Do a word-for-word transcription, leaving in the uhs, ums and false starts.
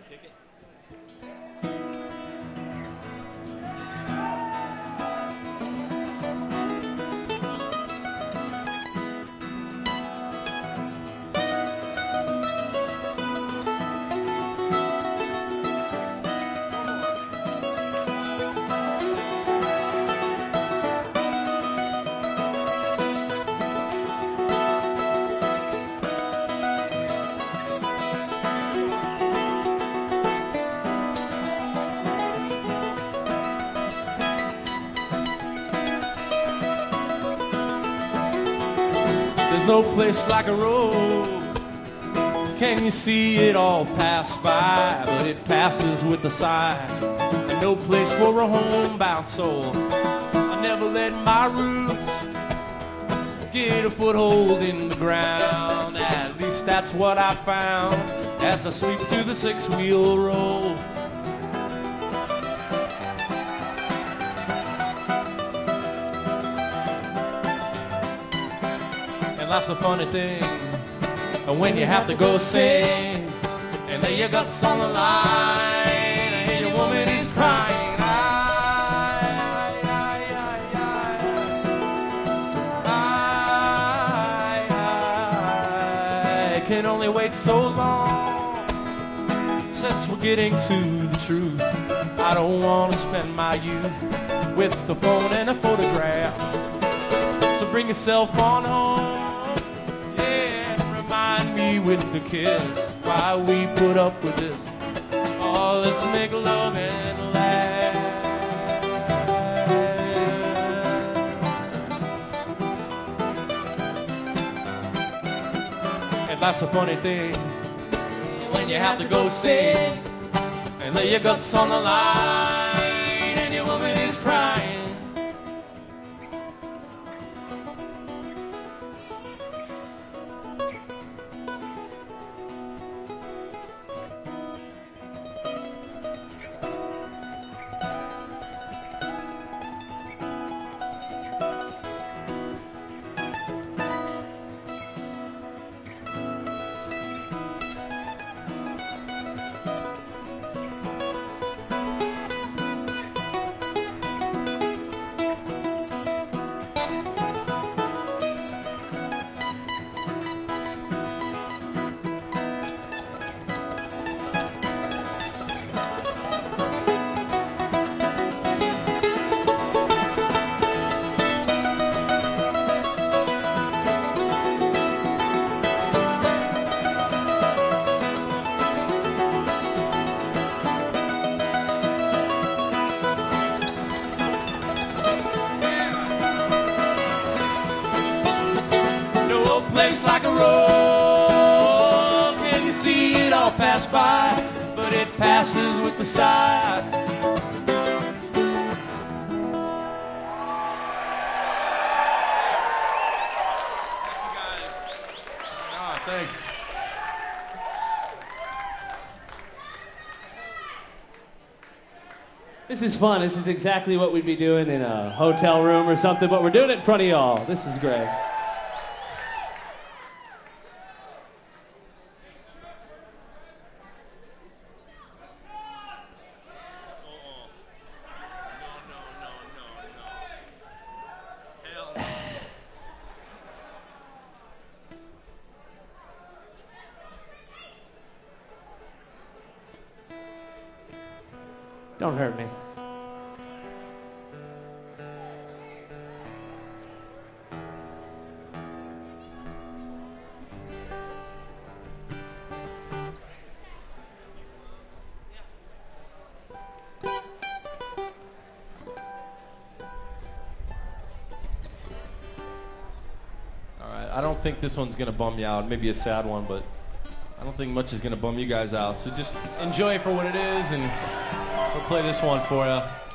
There's no place like a road. Can you see it all pass by? But it passes with a sigh. And no place for a homebound soul. I never let my roots get a foothold in the ground. At least that's what I found as I sweep through the six-wheel road. And that's a funny thing, and when you have to go sing and lay your guts on the line, and your woman is crying, I, I, I, I, I, I can only wait so long. Since we're getting to the truth, I don't want to spend my youth with the phone and a photograph. So bring yourself on home, me with the kiss. Why we put up with this? Oh, let's make love and laugh. And that's a funny thing, when you have to go sing and lay your guts on the line, and your woman is crying. Place like a road, can you see it all pass by? But it passes with the side. Thank you guys. Ah, thanks. This is fun. This is exactly what we'd be doing in a hotel room or something, but we're doing it in front of y'all. This is great. Don't hurt me. All right, I don't think this one's gonna bum you out. Maybe a sad one, but I don't think much is gonna bum you guys out. So just enjoy it for what it is, and we'll play this one for you.